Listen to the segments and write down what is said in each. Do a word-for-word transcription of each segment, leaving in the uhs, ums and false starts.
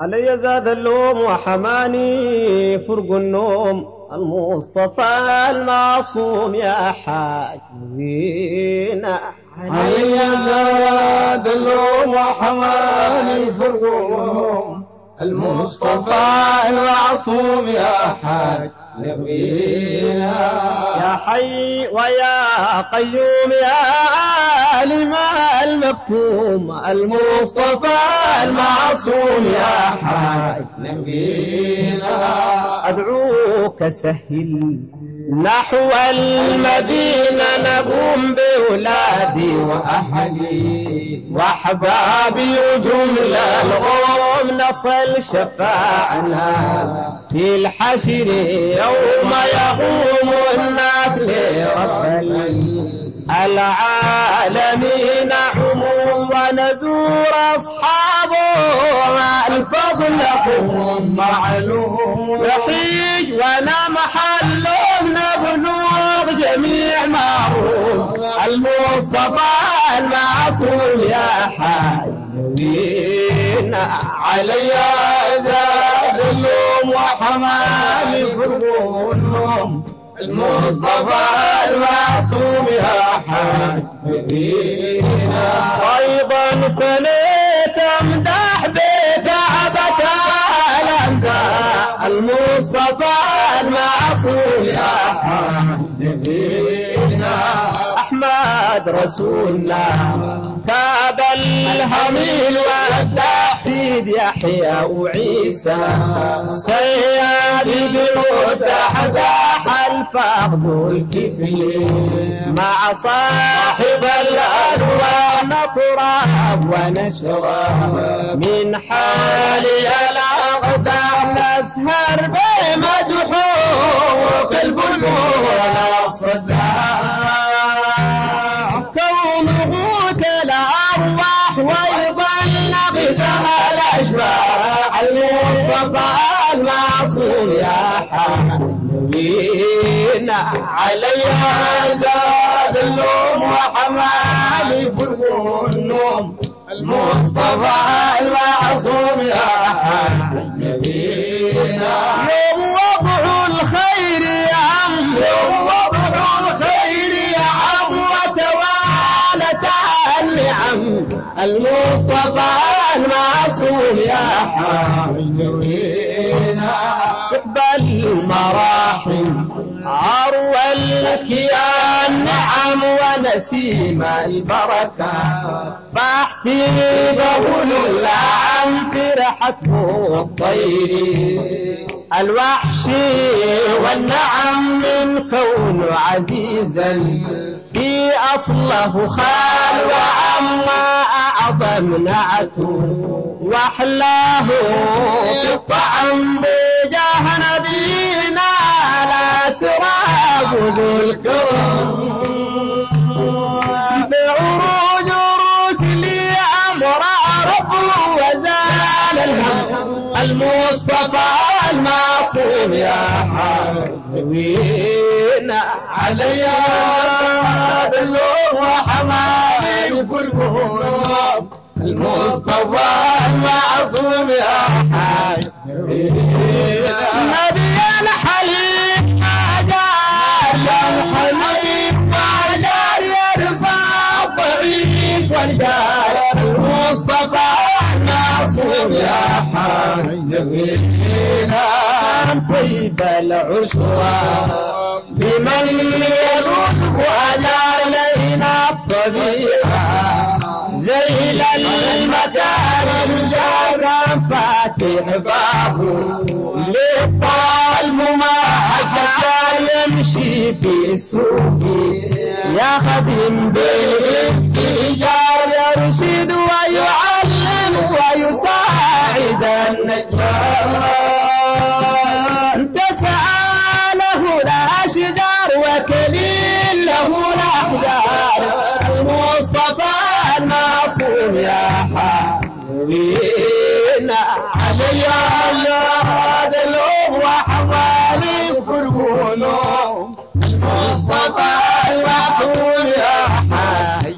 علي زاد اللوم وحماني فرق النوم المصطفى المعصوم يا حاج نبينا. علي زاد اللوم وحماني فرق النوم المصطفى المعصوم يا حاج نبينا. يا حي ويا قيوم يا لما المكتوم المصطفى المعصوم يا حاج نبينا. أدعوك سهل نحو المدينة نقوم بولادي وأهلي وأحبابي وجملة الغوم نصل شفاعنا في الحشر يوم يقوم الناس لرب العالمين عموم ونزور أصحابه الفضل هم معلوم يحيج وانا محل نبلغ جميع معروف المصطفى المعصوم يا حي نبينا. علي زاد اللوم وحماني فرق النوم المصطفى المعصوم يا حي نبينا. أيضا فليت امدح بكعبة الأنبياء المصطفى المعصوم يا حي نبينا. أحمد رسولنا كاب الهميل والتحسيد يحيى وعيسى سيادي بنود حداح الفقد والكفل مع صاحب الأدوار نطراب ونشرب من حالي الأقدام نسهر بمدحوك البلور الصداع كونه كالأرواح ويظل غذاء الأشباح المصطفى المعصوم يا حبيبنا. علي زاد اللوم وحماني فرق النوم المصطفى المعصوم يا حبيبنا. يوم وضع الخير يا عم يوم وضع الخير يا عم وتوالت النعم المصطفى المعصوم يا حبيبنا. شحب المراحم عروى الكيان نعم ونسيم البركة فاحتيبه العم فرحته الطير الوحشي والنعم من كون عزيزا في أصله خال وعما أعظم نعته وأحلاه في الطعم بجاه نبينا لا سراب ذو الكرم بعروج الرسل أمر ربه وزال الهم المصطفى المعصوم يا حبيبنا. علي زاد اللوم وحماني فرق النوم المصطفى المعصوم يا حبيبنا. نبي الحليم ما جار يا الحليم ما جار يرفع الضعيف والجار المصطفى المعصوم يا حبيبنا. طيب العشرة بمن يلوذ علينا الطبيعة ذيل المكارم جارا فاتح بابه للطالب ما حتى يمشي في السوق يخدم بالاستئجار يرشد ويعلم ويساعد النجار تسعى له الأشجار وكليل له الأحجار المصطفى المعصوم يا حبيبنا. علي زاد اللوم وحماني فرق النوم المصطفى المعصوم يا حبيبنا.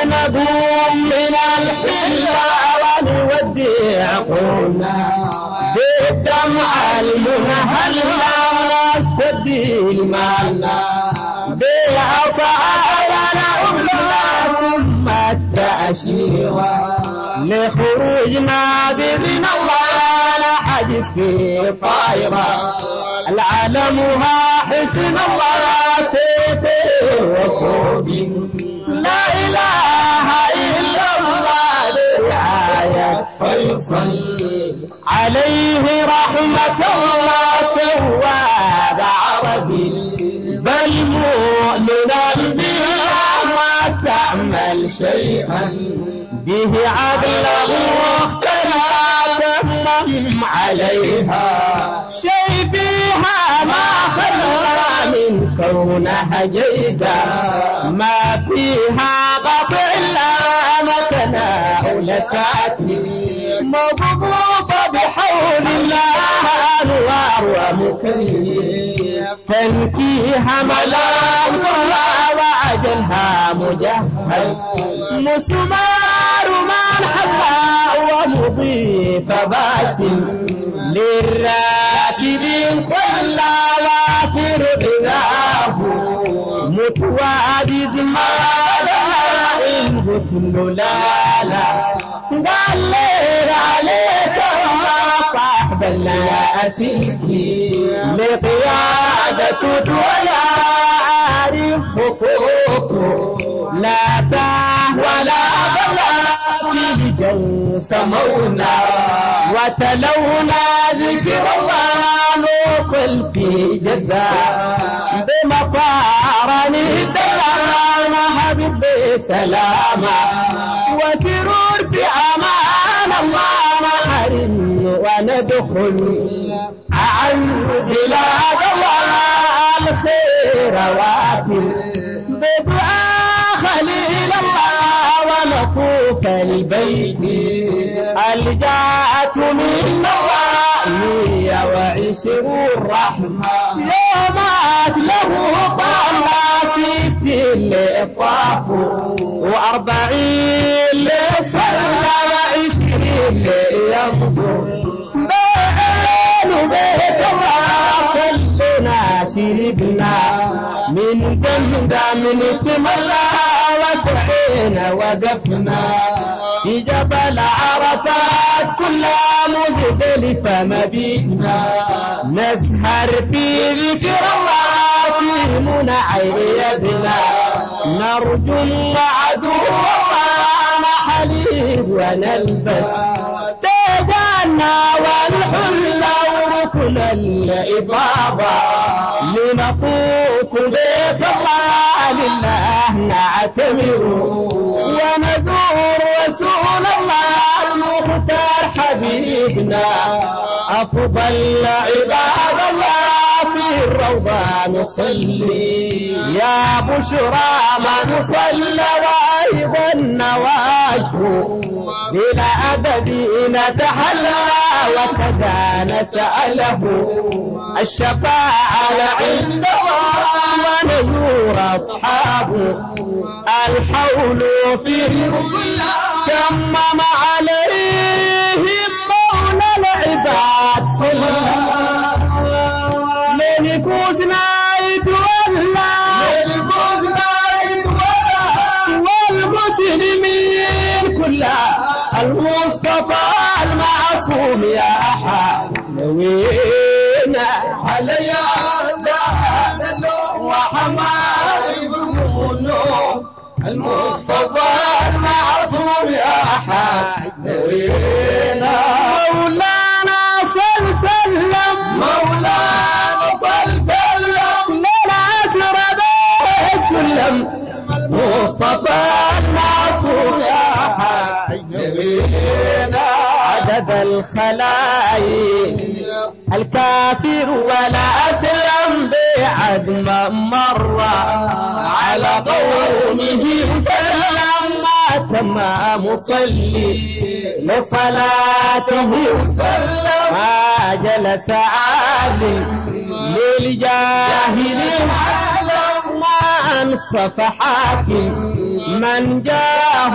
نقوم من الحلة ونودع قومنا بالدمع المنهلة ونستبدل مالنا بالعصايا نعملنا ثم التأشيرة لخروجنا بإذن الله نحدث في طائرة العالمها حسن الله سيفه وفوقه لا إله إلا الله برعاية فيصل عليه رحمة الله سواد عربي بل مؤمنا بالله ما استعمل شيئا به عدله واختلى تمم عليها شيء فيها ما خلى من كونها جيدا ما فيها قطع لا متناول ساتي مضبوطة بحول الله أنوار ومكيف تنكيها ملامها وعجلها مجهل مسمار من حلا ومضيف باسم للراكبين كل وافر غذاه متوادد ما لا إن قتل لا لا قال لي عليك صاحب الياسيكي لقيادة ولا عارف خطوطه لا تاه ولا بلا في جو سمونا وتلونا ذكر الله نوصل في جدة بمطار ندلعنا حبيب بسلامة وسرور في أمان الله نحرم وندخل أعز بلاد الله الخير وافر بدعاء خليل الله ونطوف البيت الجاءت من الله مية وعشرون رحمة يومات له طلع ست اللي طافوا وأربعين اللي صلى وعشرين اللي ينظر بين بيت الله كلنا شربنا من زمزم نتملى وسعينا وقفنا في جبل عرفات كل مزدلفة مبيتنا نسهر في ذكر الله في منى عيدنا نرجو العدو الله حليب ونلبس تاجنا والحلة وركن الإفاضة لنطوف بيت الله لله نعتمر ونزور رسول الله المختار حبيبنا أفضل عباد الله في الروضة نصلي يا بشرى من صلى وأيضا نواجه بلا أدب نتحلى وكذا نسأله الشفاعة عند الله ونزور أصحابه الحول في تمم عليهم مولى العباد صلى لنكوس نايت ولا والمسلمين كلها المصطفى المعصوم يا حلوينا علي وحمايب المنوم المصطفى المعصوم يا حلوينا مولانا صل سلم مولانا صل سلم للعسر بسلم مصطفى المعصوم يا حلوينا عدد الخلايق الكافر ولا أسلم بعد ما مر على قومه سلم ما تم مصلي لصلاته سلم ما جلس عالم للجاهل ما أنصف حاكم من جاه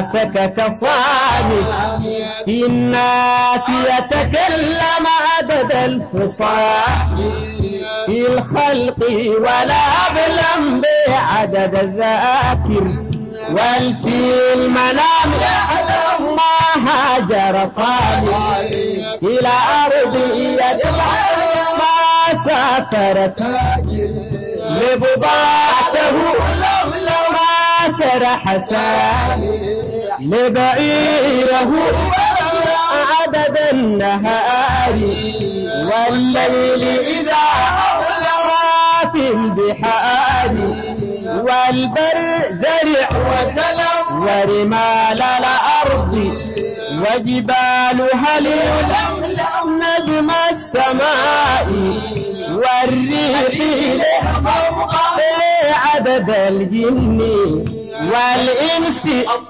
سكت صامت في الناس يتكلم عدد الفصاح في الخلق ولا بلم بعدد الذاكر والفي المنام يعلم ما هاجر طالب إلى أرض يدعى ما سافر تاجر لبضاعته ما سرح سامي لبعيره عدد النهار والليل إذا أظلم في البحار والبر زرع وسلم ورمال الأرض وجبالها ليلملم نجم السماء والريح عدد الجن والإنس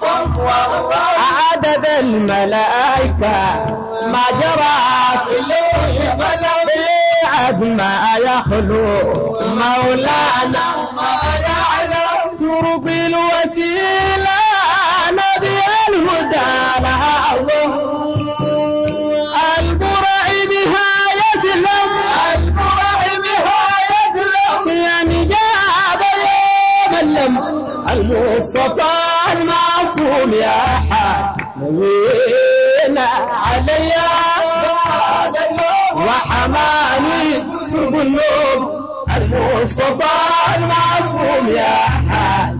عدد الملائكة ما جرى في الليل عد ما يخلو مولانا ما يعلم ترضي الوسيلة نبي الهدى لها البرع بها يسلم البرع بها يسلم يا نجاب يا ملم المصطفى المعصوم يا حنين علي وحماني القلوب المصطفى المعصوم يا حنين